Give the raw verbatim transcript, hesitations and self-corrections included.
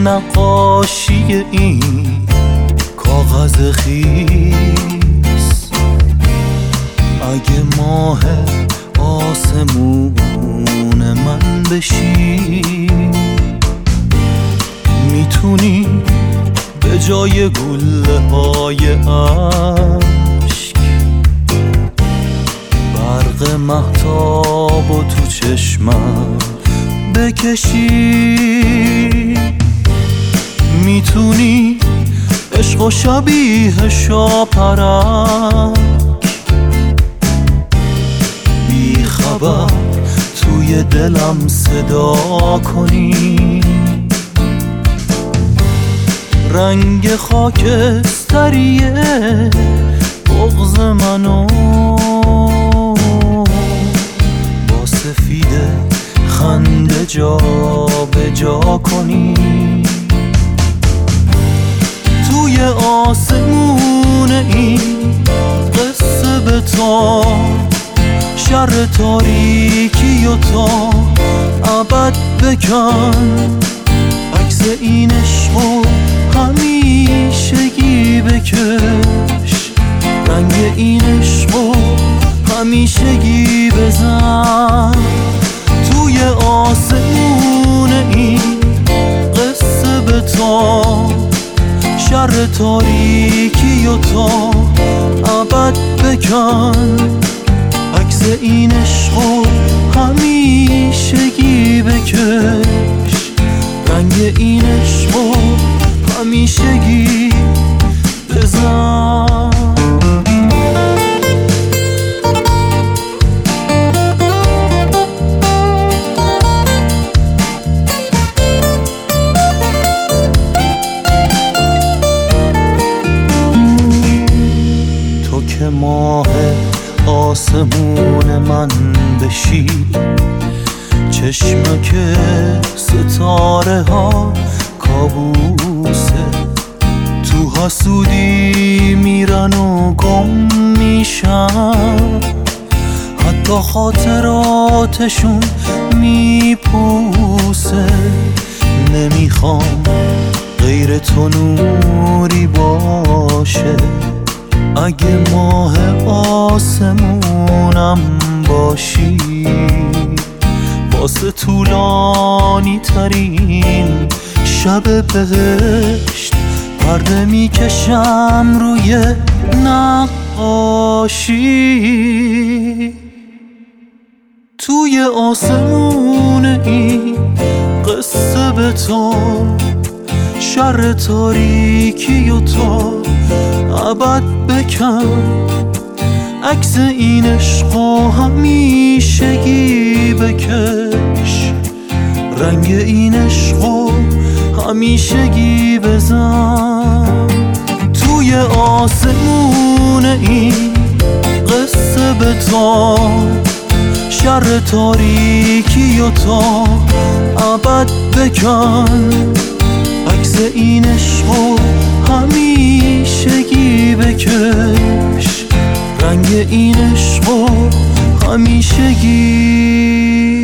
نقاشی این کاغذ خیس. اگه ماه آسمون من بشی، میتونی به جای گله های عشق برق مهتاب و تو چشمم بکشی. میتونی عشق و شبیه شاپرک بی خبر توی دلم صدا کنی. رنگ خاکستریه بغض منو با سفید خنده جا به جا کنی. توی آسمون این قصه به تا شر تاریکی و تا ابد بکن. عکس این عشق و همیشگی بکش. رنگ این عشق و همیشگی بزن. توی آسمون این قصه به تا شر تاریکی و تا ابد بکن. عکس این عشق و همیشگی بکش. رنگ این عشق و همیشگی بزن. تو که ماه آسمون من بشی، چشمه که ستاره ها کابوسه. تو حسودی میرن و گم میشن، حتی خاطراتشون میپوسه. نمیخوام غیر تو نوری باشه. اگه ماه آسمونم باشی، واسه طولانی ترین شب بهشت پرده میکشم روی نقاشی. توی آسمون این قصه به تو شر تاریکی و تا ابد بکن. عکس این عشق و همیشگی بکش. رنگ این عشق و همیشگی بزن. توی آسمون این قصه به تا شر تاریکی و تا ابد بکن. عکس این عشق و همیشگی بکش. رنگ این عشق و همیشگی